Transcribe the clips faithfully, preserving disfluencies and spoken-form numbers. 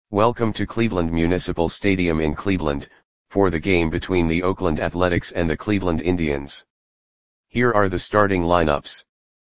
Welcome to Cleveland Municipal Stadium in Cleveland, for the game between the Oakland Athletics and the Cleveland Indians. Here are the starting lineups.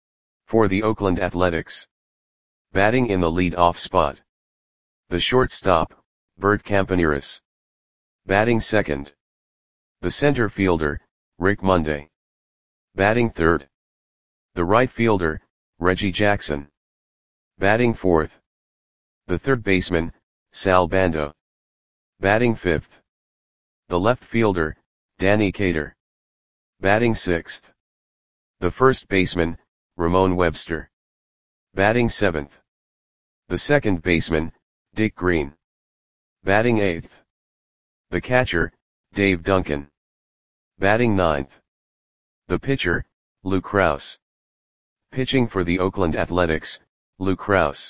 For the Oakland Athletics. Batting in the lead-off spot. The shortstop, Bert Campaneris. Batting second. The center fielder, Rick Monday. Batting third. The right fielder, Reggie Jackson. Batting fourth. The third baseman, Sal Bando. Batting fifth. The left fielder, Danny Cater. Batting sixth. The first baseman, Ramon Webster. Batting seventh. The second baseman, Dick Green. Batting eighth. The catcher, Dave Duncan. Batting ninth. The pitcher, Lou Krause. Pitching for the Oakland Athletics, Lou Krause.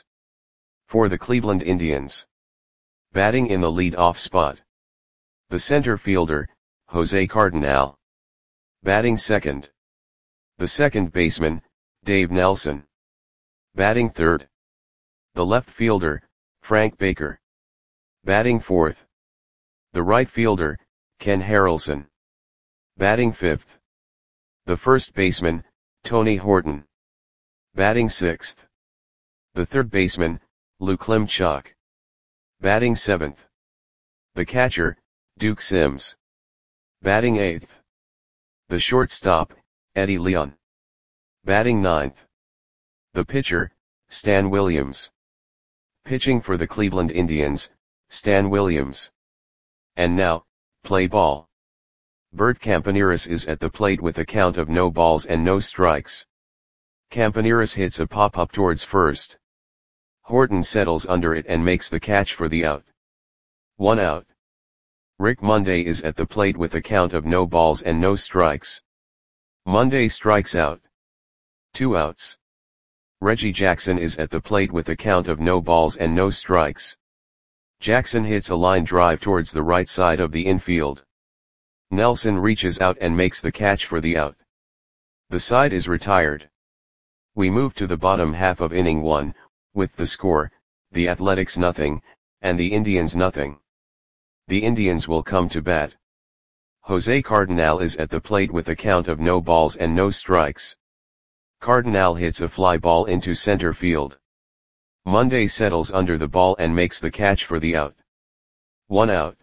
For the Cleveland Indians. Batting in the lead-off spot. The center fielder, Jose Cardinal. Batting second. The second baseman, Dave Nelson. Batting third. The left fielder, Frank Baker. Batting fourth. The right fielder, Ken Harrelson. Batting fifth. The first baseman, Tony Horton. Batting sixth. The third baseman, Lou Klimchuk. Batting seventh. The catcher, Duke Sims. Batting eighth. The shortstop, Eddie Leon. Batting ninth. The pitcher, Stan Williams. Pitching for the Cleveland Indians, Stan Williams. And now, play ball. Bert Campaneris is at the plate with a count of no balls and no strikes. Campaneris hits a pop-up towards first. Horton settles under it and makes the catch for the out. One out. Rick Monday is at the plate with a count of no balls and no strikes. Monday strikes out. Two outs. Reggie Jackson is at the plate with a count of no balls and no strikes. Jackson hits a line drive towards the right side of the infield. Nelson reaches out and makes the catch for the out. The side is retired. We move to the bottom half of inning one, with the score, the Athletics nothing, and the Indians nothing. The Indians will come to bat. Jose Cardinal is at the plate with a count of no balls and no strikes. Cardinal hits a fly ball into center field. Monday settles under the ball and makes the catch for the out. One out.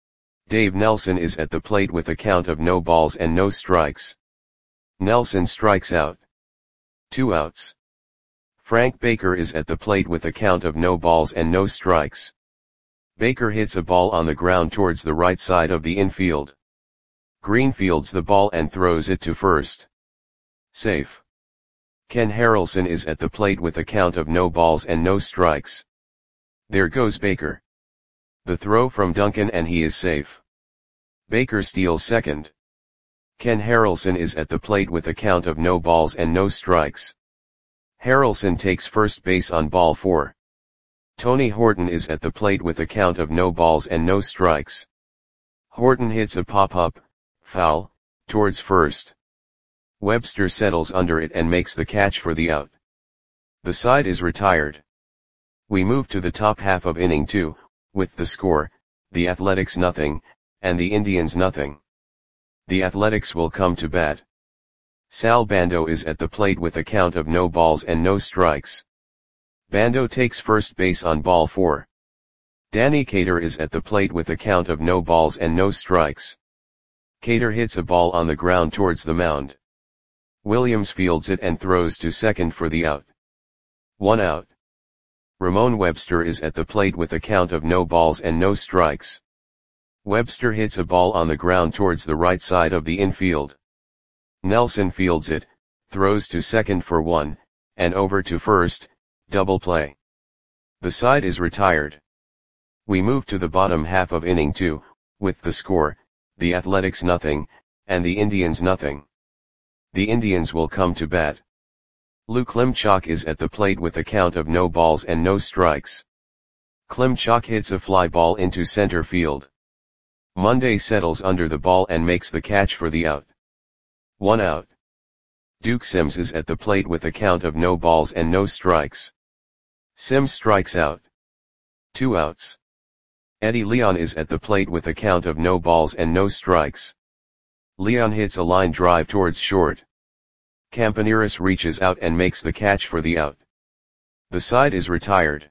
Dave Nelson is at the plate with a count of no balls and no strikes. Nelson strikes out. Two outs. Frank Baker is at the plate with a count of no balls and no strikes. Baker hits a ball on the ground towards the right side of the infield. Green fields the ball and throws it to first. Safe. Ken Harrelson is at the plate with a count of no balls and no strikes. There goes Baker. The throw from Duncan and he is safe. Baker steals second. Ken Harrelson is at the plate with a count of no balls and no strikes. Harrelson takes first base on ball four. Tony Horton is at the plate with a count of no balls and no strikes. Horton hits a pop-up, foul, towards first. Webster settles under it and makes the catch for the out. The side is retired. We move to the top half of inning two, with the score, the Athletics nothing, and the Indians nothing. The Athletics will come to bat. Sal Bando is at the plate with a count of no balls and no strikes. Bando takes first base on ball four. Danny Cater is at the plate with a count of no balls and no strikes. Cater hits a ball on the ground towards the mound. Williams fields it and throws to second for the out. One out. Ramon Webster is at the plate with a count of no balls and no strikes. Webster hits a ball on the ground towards the right side of the infield. Nelson fields it, throws to second for one, and over to first, double play. The side is retired. We move to the bottom half of inning two, with the score, the Athletics nothing, and the Indians nothing. The Indians will come to bat. Lou Klimchuk is at the plate with a count of no balls and no strikes. Klimchuk hits a fly ball into center field. Monday settles under the ball and makes the catch for the out. One out. Duke Sims is at the plate with a count of no balls and no strikes. Sims strikes out. Two outs. Eddie Leon is at the plate with a count of no balls and no strikes. Leon hits a line drive towards short. Campaneris reaches out and makes the catch for the out. The side is retired.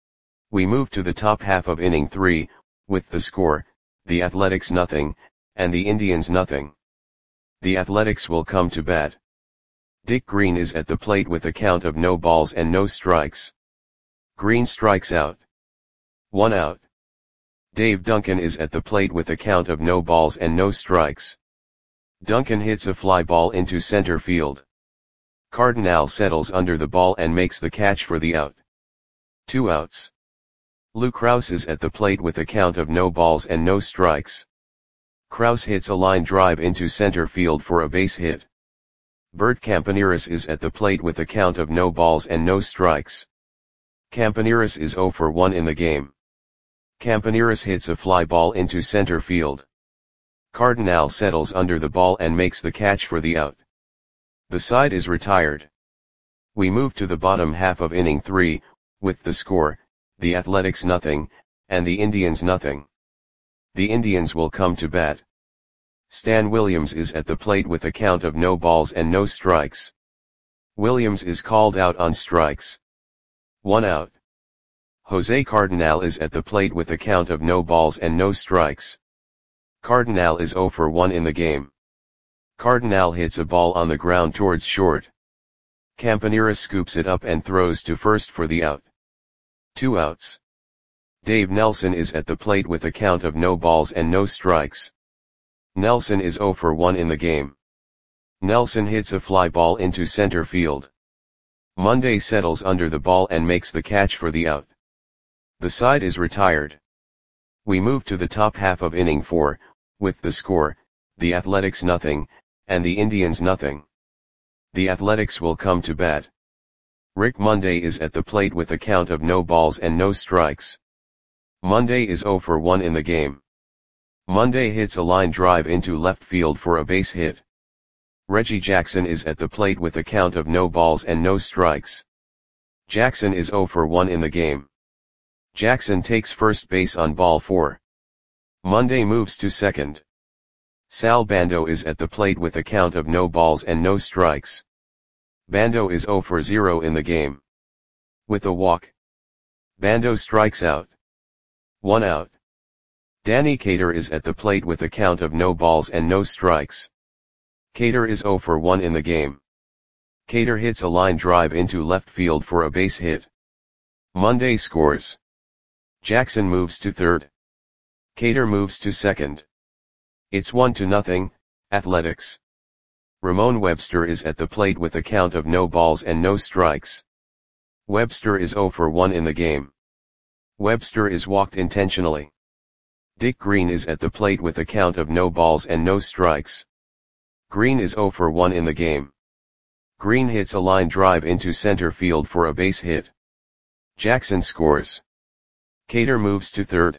We move to the top half of inning three, with the score, the Athletics nothing, and the Indians nothing. The Athletics will come to bat. Dick Green is at the plate with a count of no balls and no strikes. Green strikes out. One out. Dave Duncan is at the plate with a count of no balls and no strikes. Duncan hits a fly ball into center field. Cardinal settles under the ball and makes the catch for the out. Two outs. Lou Krause is at the plate with a count of no balls and no strikes. Krause hits a line drive into center field for a base hit. Bert Campaneris is at the plate with a count of no balls and no strikes. Campaneris is zero for one in the game. Campaneris hits a fly ball into center field. Cardinal settles under the ball and makes the catch for the out. The side is retired. We move to the bottom half of inning three, with the score, the Athletics nothing, and the Indians nothing. The Indians will come to bat. Stan Williams is at the plate with a count of no balls and no strikes. Williams is called out on strikes. One out. Jose Cardinal is at the plate with a count of no balls and no strikes. Cardinal is zero for one in the game. Cardinal hits a ball on the ground towards short. Campaneris scoops it up and throws to first for the out. Two outs. Dave Nelson is at the plate with a count of no balls and no strikes. Nelson is zero for one in the game. Nelson hits a fly ball into center field. Monday settles under the ball and makes the catch for the out. The side is retired. We move to the top half of inning four, with the score, the Athletics nothing, and the Indians nothing. The Athletics will come to bat. Rick Monday is at the plate with a count of no balls and no strikes. Monday is zero for one in the game. Monday hits a line drive into left field for a base hit. Reggie Jackson is at the plate with a count of no balls and no strikes. Jackson is zero for one in the game. Jackson takes first base on ball four. Monday moves to second. Sal Bando is at the plate with a count of no balls and no strikes. Bando is zero for zero in the game. With a walk, Bando strikes out. One out. Danny Cater is at the plate with a count of no balls and no strikes. Cater is zero for one in the game. Cater hits a line drive into left field for a base hit. Monday scores. Jackson moves to third. Cater moves to second. It's one to nothing, Athletics. Ramon Webster is at the plate with a count of no balls and no strikes. Webster is zero for one in the game. Webster is walked intentionally. Dick Green is at the plate with a count of no balls and no strikes. Green is zero for one in the game. Green hits a line drive into center field for a base hit. Jackson scores. Cater moves to third.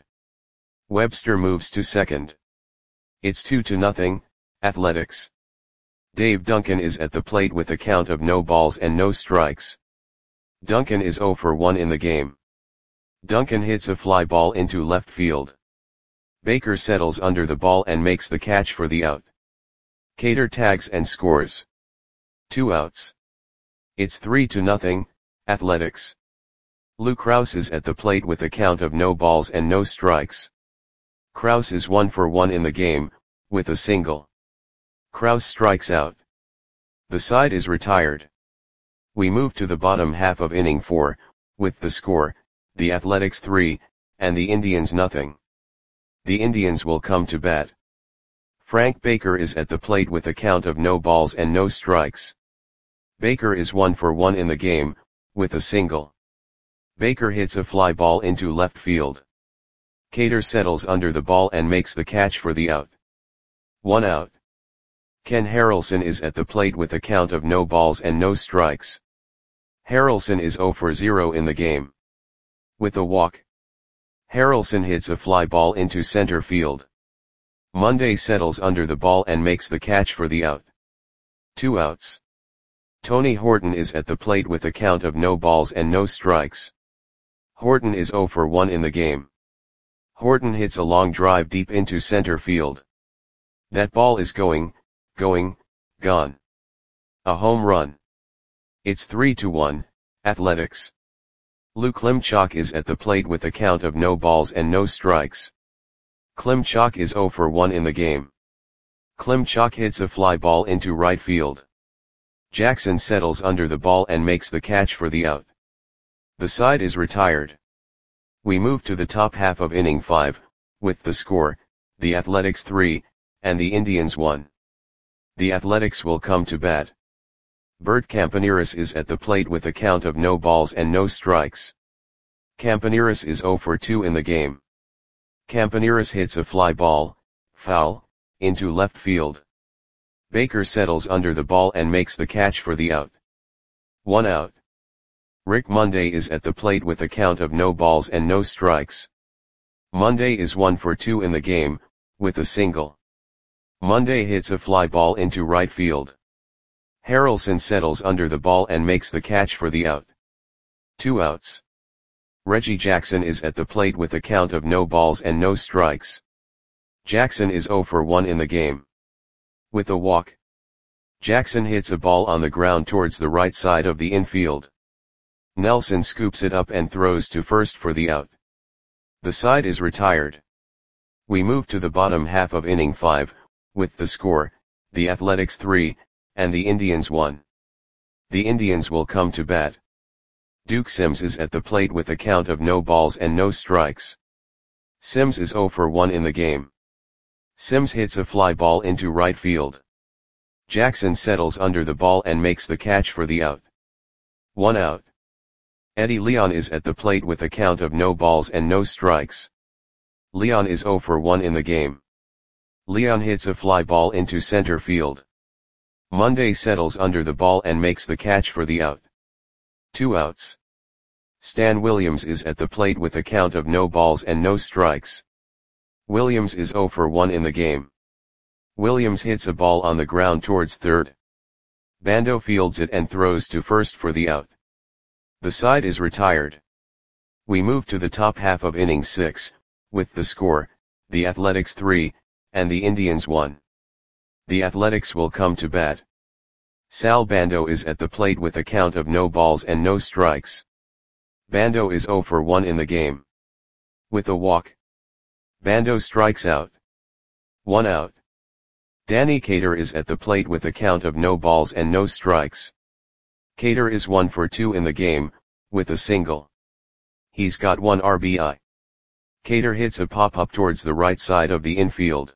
Webster moves to second. It's two to nothing, Athletics. Dave Duncan is at the plate with a count of no balls and no strikes. Duncan is zero for one in the game. Duncan hits a fly ball into left field. Baker settles under the ball and makes the catch for the out. Cater tags and scores. Two outs. It's three to nothing, Athletics. Lou Krause is at the plate with a count of no balls and no strikes. Krause is one for one in the game, with a single. Krause strikes out. The side is retired. We move to the bottom half of inning four, with the score, the Athletics three, and the Indians nothing. The Indians will come to bat. Frank Baker is at the plate with a count of no balls and no strikes. Baker is one for one in the game, with a single. Baker hits a fly ball into left field. Cater settles under the ball and makes the catch for the out. One out. Ken Harrelson is at the plate with a count of no balls and no strikes. Harrelson is zero for zero in the game. With a walk, Harrelson hits a fly ball into center field. Monday settles under the ball and makes the catch for the out. Two outs. Tony Horton is at the plate with a count of no balls and no strikes. Horton is zero for one in the game. Horton hits a long drive deep into center field. That ball is going, going, gone. A home run. It's three to one, Athletics. Lou Klimchak is at the plate with a count of no balls and no strikes. Klimchak is zero for one in the game. Klimchak hits a fly ball into right field. Jackson settles under the ball and makes the catch for the out. The side is retired. We move to the top half of inning five, with the score, the Athletics three, and the Indians one. The Athletics will come to bat. Bert Campaneris is at the plate with a count of no balls and no strikes. Campaneris is zero for two in the game. Campaneris hits a fly ball, foul, into left field. Baker settles under the ball and makes the catch for the out. One out. Rick Monday is at the plate with a count of no balls and no strikes. Monday is one for two in the game, with a single. Monday hits a fly ball into right field. Harrelson settles under the ball and makes the catch for the out. Two outs. Reggie Jackson is at the plate with a count of no balls and no strikes. Jackson is zero for one in the game. With a walk. Jackson hits a ball on the ground towards the right side of the infield. Nelson scoops it up and throws to first for the out. The side is retired. We move to the bottom half of inning five, with the score, the Athletics three, and the Indians one. The Indians will come to bat. Duke Sims is at the plate with a count of no balls and no strikes. Sims is zero for one in the game. Sims hits a fly ball into right field. Jackson settles under the ball and makes the catch for the out. One out. Eddie Leon is at the plate with a count of no balls and no strikes. Leon is zero for one in the game. Leon hits a fly ball into center field. Monday settles under the ball and makes the catch for the out. Two outs. Stan Williams is at the plate with a count of no balls and no strikes. Williams is zero for one in the game. Williams hits a ball on the ground towards third. Bando fields it and throws to first for the out. The side is retired. We move to the top half of inning six, with the score, the Athletics three, and the Indians one. The Athletics will come to bat. Sal Bando is at the plate with a count of no balls and no strikes. Bando is zero for one in the game. With a walk. Bando strikes out. One out. Danny Cater is at the plate with a count of no balls and no strikes. Cater is one for two in the game, with a single. He's got one R B I. Cater hits a pop-up towards the right side of the infield.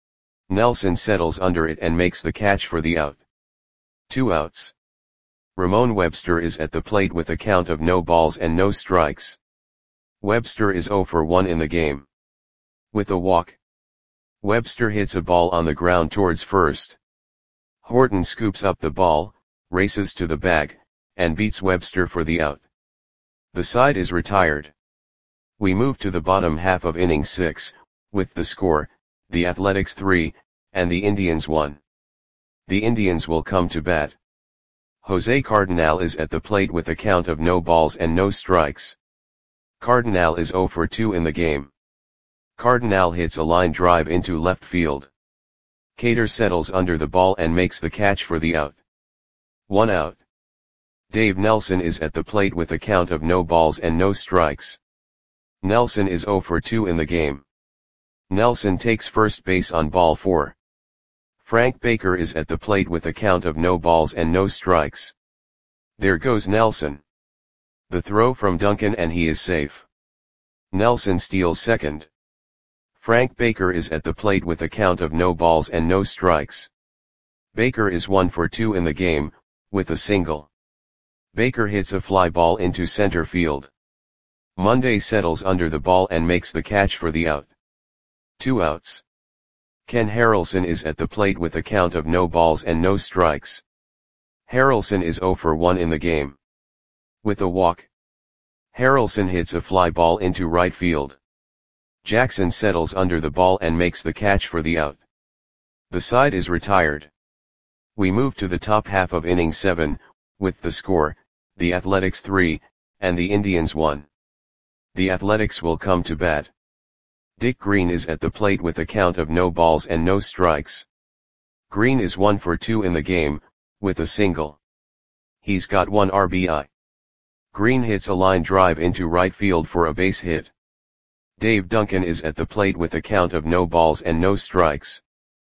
Nelson settles under it and makes the catch for the out. Two outs. Ramon Webster is at the plate with a count of no balls and no strikes. Webster is zero for one in the game. With a walk. Webster hits a ball on the ground towards first. Horton scoops up the ball, races to the bag, and beats Webster for the out. The side is retired. We move to the bottom half of inning six, with the score, the Athletics three, and the Indians one. The Indians will come to bat. Jose Cardinal is at the plate with a count of no balls and no strikes. Cardinal is zero for two in the game. Cardinal hits a line drive into left field. Cater settles under the ball and makes the catch for the out. One out. Dave Nelson is at the plate with a count of no balls and no strikes. Nelson is zero for two in the game. Nelson takes first base on ball four. Frank Baker is at the plate with a count of no balls and no strikes. There goes Nelson. The throw from Duncan and he is safe. Nelson steals second. Frank Baker is at the plate with a count of no balls and no strikes. Baker is one for two in the game, with a single. Baker hits a fly ball into center field. Monday settles under the ball and makes the catch for the out. Two outs. Ken Harrelson is at the plate with a count of no balls and no strikes. Harrelson is zero for one in the game. With a walk. Harrelson hits a fly ball into right field. Jackson settles under the ball and makes the catch for the out. The side is retired. We move to the top half of inning seven, with the score, the Athletics three, and the Indians one. The Athletics will come to bat. Dick Green is at the plate with a count of no balls and no strikes. Green is one for two in the game, with a single. He's got one R B I. Green hits a line drive into right field for a base hit. Dave Duncan is at the plate with a count of no balls and no strikes.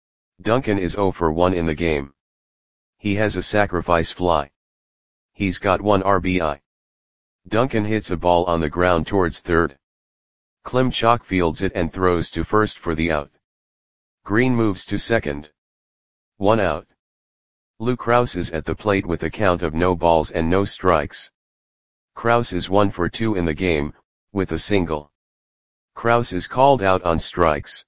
Duncan is zero for one in the game. He has a sacrifice fly. He's got one R B I. Duncan hits a ball on the ground towards third. Klimchak fields it and throws to first for the out. Green moves to second. One out. Lou Krause is at the plate with a count of no balls and no strikes. Krause is one for two in the game, with a single. Krause is called out on strikes.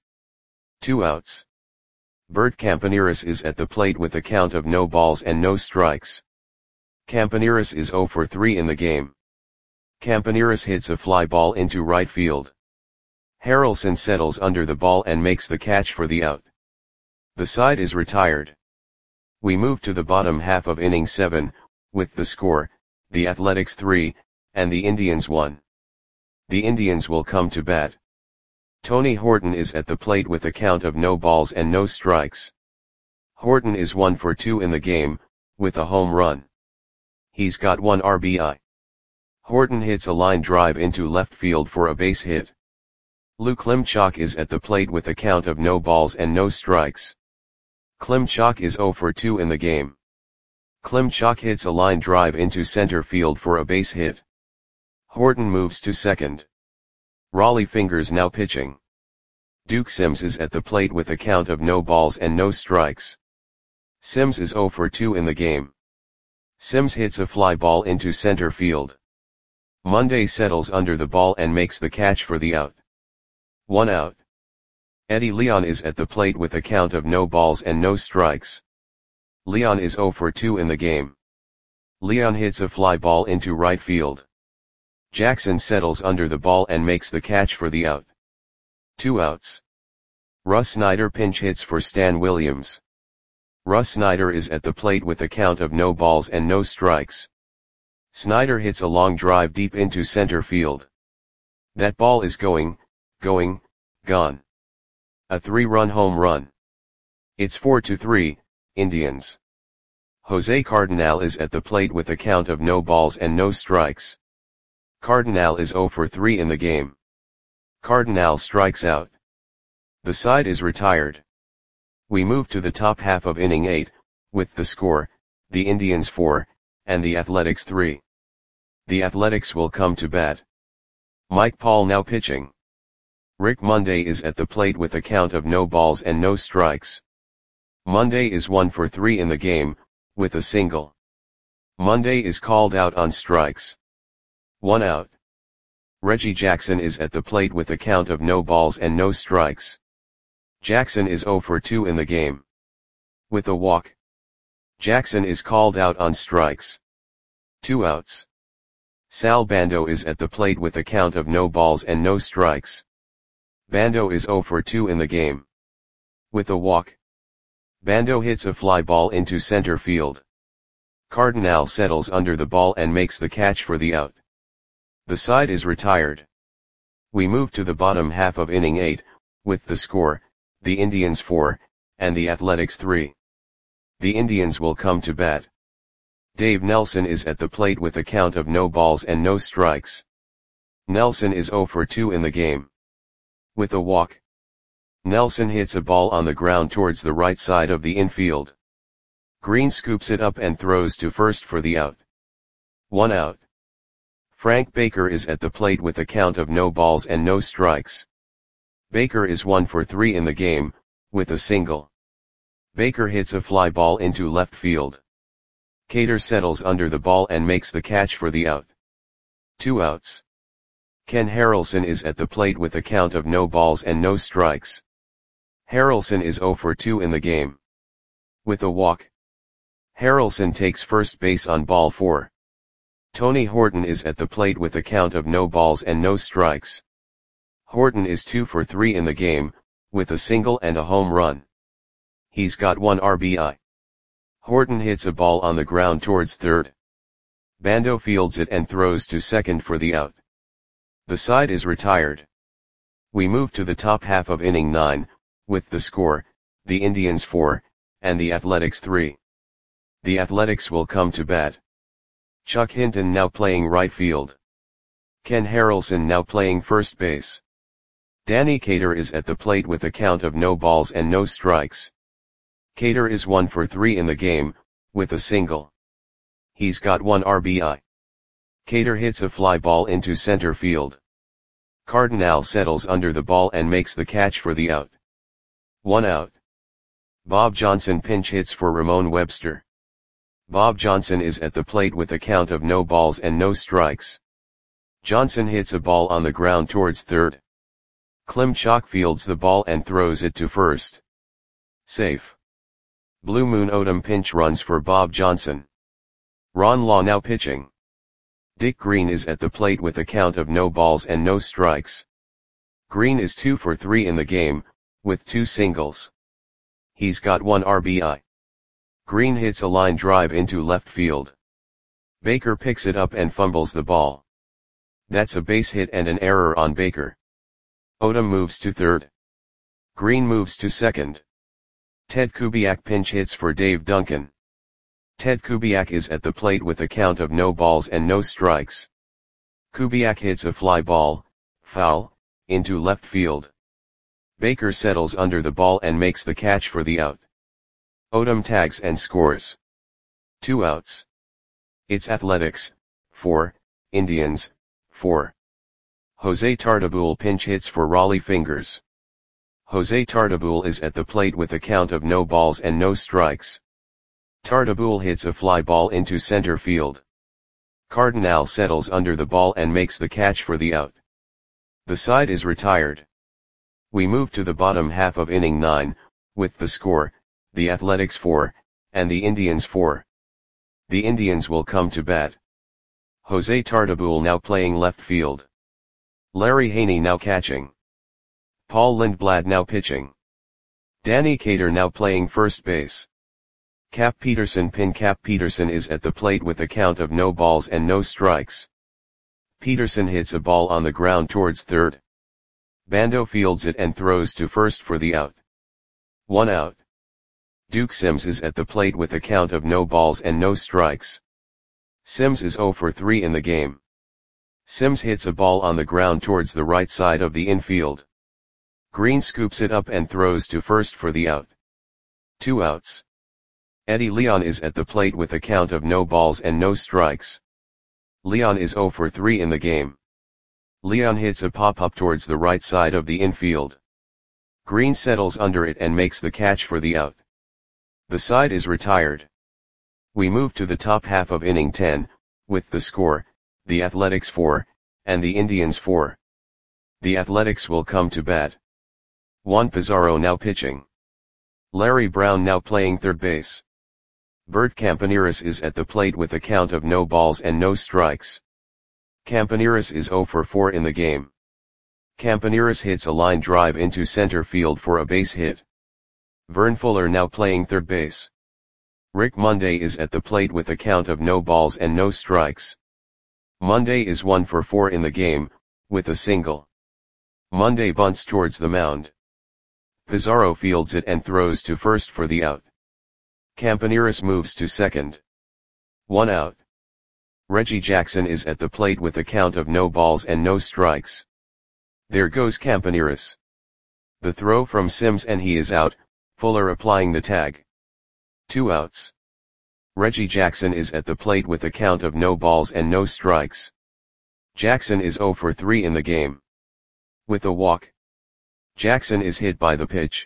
Two outs. Bert Campaneris is at the plate with a count of no balls and no strikes. Campaneris is zero for three in the game. Campaneris hits a fly ball into right field. Harrelson settles under the ball and makes the catch for the out. The side is retired. We move to the bottom half of inning seven, with the score, the Athletics three, and the Indians one. The Indians will come to bat. Tony Horton is at the plate with a count of no balls and no strikes. Horton is one for two in the game, with a home run. He's got one R B I. Horton hits a line drive into left field for a base hit. Lou Klimchak is at the plate with a count of no balls and no strikes. Klimchak is zero for two in the game. Klimchak hits a line drive into center field for a base hit. Horton moves to second. Raleigh Fingers now pitching. Duke Sims is at the plate with a count of no balls and no strikes. Sims is zero for two in the game. Sims hits a fly ball into center field. Monday settles under the ball and makes the catch for the out. One out. Eddie Leon is at the plate with a count of no balls and no strikes. Leon is zero for two in the game. Leon hits a fly ball into right field. Jackson settles under the ball and makes the catch for the out. Two outs. Russ Snyder pinch hits for Stan Williams. Russ Snyder is at the plate with a count of no balls and no strikes. Snyder hits a long drive deep into center field. That ball is going, going, gone. A three-run home run. It's four to three, Indians. Jose Cardinal is at the plate with a count of no balls and no strikes. Cardinal is zero for three in the game. Cardinal strikes out. The side is retired. We move to the top half of inning eight, with the score, the Indians four, and the Athletics three. The Athletics will come to bat. Mike Paul now pitching. Rick Monday is at the plate with a count of no balls and no strikes. Monday is one for three in the game, with a single. Monday is called out on strikes. One out. Reggie Jackson is at the plate with a count of no balls and no strikes. Jackson is zero for two in the game. With a walk. Jackson is called out on strikes. Two outs. Sal Bando is at the plate with a count of no balls and no strikes. Bando is zero for two in the game. With a walk. Bando hits a fly ball into center field. Cardinal settles under the ball and makes the catch for the out. The side is retired. We move to the bottom half of inning eight, with the score, the Indians four, and the Athletics three. The Indians will come to bat. Dave Nelson is at the plate with a count of no balls and no strikes. Nelson is zero for two in the game. With a walk. Nelson hits a ball on the ground towards the right side of the infield. Green scoops it up and throws to first for the out. One out. Frank Baker is at the plate with a count of no balls and no strikes. Baker is one for three in the game, with a single. Baker hits a fly ball into left field. Cater settles under the ball and makes the catch for the out. Two outs. Ken Harrelson is at the plate with a count of no balls and no strikes. Harrelson is zero for two in the game. With a walk. Harrelson takes first base on ball four. Tony Horton is at the plate with a count of no balls and no strikes. Horton is two for three in the game, with a single and a home run. He's got one R B I. Horton hits a ball on the ground towards third. Bando fields it and throws to second for the out. The side is retired. We move to the top half of inning nine, with the score, the Indians four, and the Athletics three. The Athletics will come to bat. Chuck Hinton now playing right field. Ken Harrelson now playing first base. Danny Cater is at the plate with a count of no balls and no strikes. Cater is one for three in the game, with a single. He's got one R B I. Cater hits a fly ball into center field. Cardinal settles under the ball and makes the catch for the out. One out. Bob Johnson pinch hits for Ramon Webster. Bob Johnson is at the plate with a count of no balls and no strikes. Johnson hits a ball on the ground towards third. Klimchak fields the ball and throws it to first. Safe. Blue Moon Odom pinch runs for Bob Johnson. Ron Law now pitching. Dick Green is at the plate with a count of no balls and no strikes. Green is two for three in the game, with two singles. He's got one R B I. Green hits a line drive into left field. Baker picks it up and fumbles the ball. That's a base hit and an error on Baker. Odom moves to third. Green moves to second. Ted Kubiak pinch hits for Dave Duncan. Ted Kubiak is at the plate with a count of no balls and no strikes. Kubiak hits a fly ball, foul, into left field. Baker settles under the ball and makes the catch for the out. Odom tags and scores. Two outs. It's Athletics, four, Indians, four. Jose Tartabull pinch hits for Raleigh Fingers. Jose Tartabull is at the plate with a count of no balls and no strikes. Tartabull hits a fly ball into center field. Cardinal settles under the ball and makes the catch for the out. The side is retired. We move to the bottom half of inning nine, with the score, the Athletics four, and the Indians four. The Indians will come to bat. Jose Tartabull now playing left field. Larry Haney now catching. Paul Lindblad now pitching. Danny Cater now playing first base. Cap Peterson pin Cap Peterson is at the plate with a count of no balls and no strikes. Peterson hits a ball on the ground towards third. Bando fields it and throws to first for the out. One out. Duke Sims is at the plate with a count of no balls and no strikes. Sims is zero for three in the game. Sims hits a ball on the ground towards the right side of the infield. Green scoops it up and throws to first for the out. Two outs. Eddie Leon is at the plate with a count of no balls and no strikes. Leon is zero for three in the game. Leon hits a pop-up towards the right side of the infield. Green settles under it and makes the catch for the out. The side is retired. We move to the top half of inning ten, with the score, the Athletics four, and the Indians four. The Athletics will come to bat. Juan Pizarro now pitching. Larry Brown now playing third base. Bert Campaneris is at the plate with a count of no balls and no strikes. Campaneris is zero for four in the game. Campaneris hits a line drive into center field for a base hit. Vern Fuller now playing third base. Rick Monday is at the plate with a count of no balls and no strikes. Monday is one for four in the game, with a single. Monday bunts towards the mound. Pizarro fields it and throws to first for the out. Campaneris moves to second. One out. Reggie Jackson is at the plate with a count of no balls and no strikes. There goes Campaneris. The throw from Sims and he is out, Fuller applying the tag. Two outs. Reggie Jackson is at the plate with a count of no balls and no strikes. Jackson is zero for three in the game. With a walk. Jackson is hit by the pitch.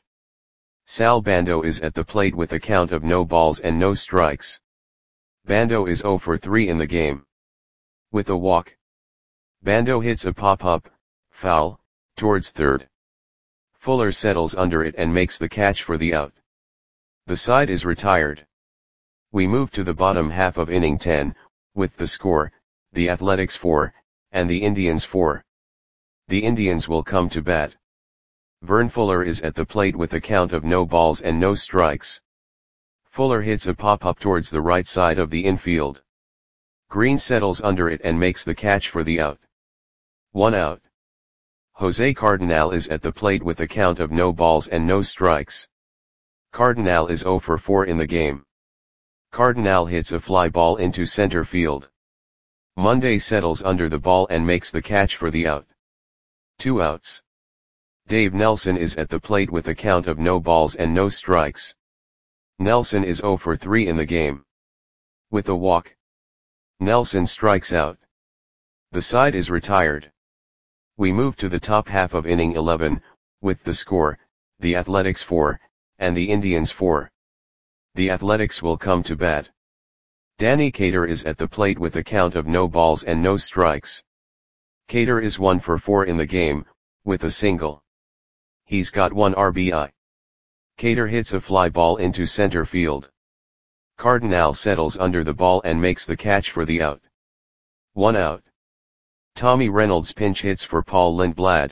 Sal Bando is at the plate with a count of no balls and no strikes. Bando is zero for three in the game. With a walk. Bando hits a pop-up, foul, towards third. Fuller settles under it and makes the catch for the out. The side is retired. We move to the bottom half of inning ten, with the score, the Athletics four, and the Indians four. The Indians will come to bat. Vern Fuller is at the plate with a count of no balls and no strikes. Fuller hits a pop-up towards the right side of the infield. Green settles under it and makes the catch for the out. One out. Jose Cardinal is at the plate with a count of no balls and no strikes. Cardinal is zero for four in the game. Cardinal hits a fly ball into center field. Monday settles under the ball and makes the catch for the out. Two outs. Dave Nelson is at the plate with a count of no balls and no strikes. Nelson is zero for three in the game. With a walk, Nelson strikes out. The side is retired. We move to the top half of inning eleven, with the score, the Athletics four, and the Indians four. The Athletics will come to bat. Danny Cater is at the plate with a count of no balls and no strikes. Cater is one for four in the game, with a single. He's got one R B I. Cater hits a fly ball into center field. Cardinal settles under the ball and makes the catch for the out. One out. Tommy Reynolds pinch hits for Paul Lindblad.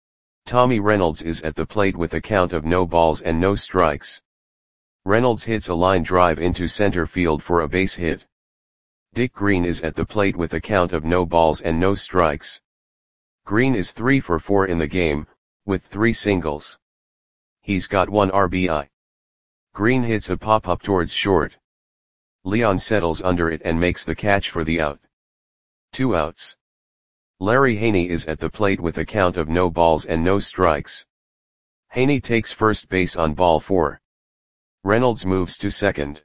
Tommy Reynolds is at the plate with a count of no balls and no strikes. Reynolds hits a line drive into center field for a base hit. Dick Green is at the plate with a count of no balls and no strikes. Green is three for four in the game, with three singles. He's got one R B I. Green hits a pop-up towards short. Leon settles under it and makes the catch for the out. Two outs. Larry Haney is at the plate with a count of no balls and no strikes. Haney takes first base on ball four. Reynolds moves to second.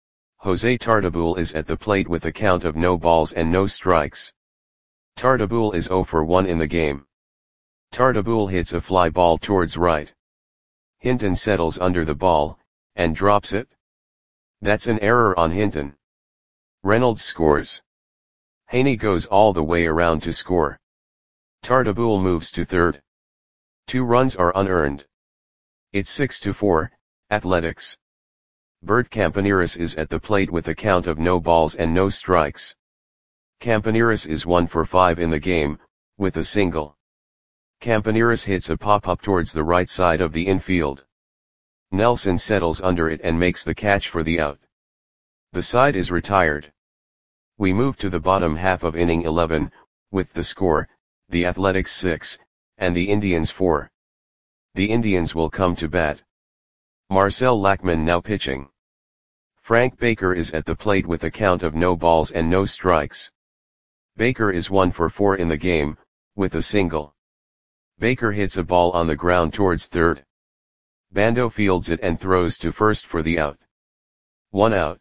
Jose Tartabull is at the plate with a count of no balls and no strikes. Tartabull is zero for one in the game. Tartabull hits a fly ball towards right. Hinton settles under the ball, and drops it. That's an error on Hinton. Reynolds scores. Haney goes all the way around to score. Tartabull moves to third. Two runs are unearned. It's six to four, Athletics. Bert Campaneris is at the plate with a count of no balls and no strikes. Campaneris is one for five in the game, with a single. Campaneris hits a pop-up towards the right side of the infield. Nelson settles under it and makes the catch for the out. The side is retired. We move to the bottom half of inning eleven, with the score, the Athletics six, and the Indians four. The Indians will come to bat. Marcel Lackman now pitching. Frank Baker is at the plate with a count of no balls and no strikes. Baker is one for four in the game, with a single. Baker hits a ball on the ground towards third. Bando fields it and throws to first for the out. One out.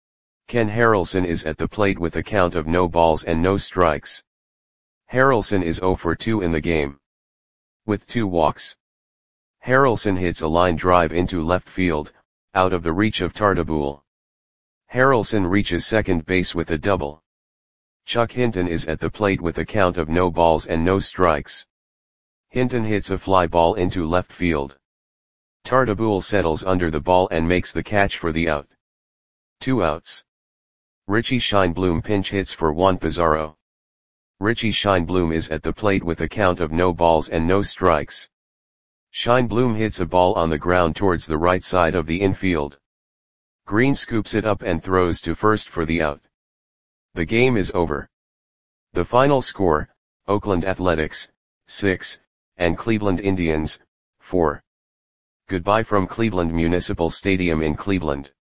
Ken Harrelson is at the plate with a count of no balls and no strikes. Harrelson is zero for two in the game. With two walks. Harrelson hits a line drive into left field, out of the reach of Tartabull. Harrelson reaches second base with a double. Chuck Hinton is at the plate with a count of no balls and no strikes. Hinton hits a fly ball into left field. Tartabull settles under the ball and makes the catch for the out. Two outs. Richie Scheinblum pinch hits for Juan Pizarro. Richie Scheinblum is at the plate with a count of no balls and no strikes. Scheinblum hits a ball on the ground towards the right side of the infield. Green scoops it up and throws to first for the out. The game is over. The final score, Oakland Athletics, six, and Cleveland Indians, four. Goodbye from Cleveland Municipal Stadium in Cleveland.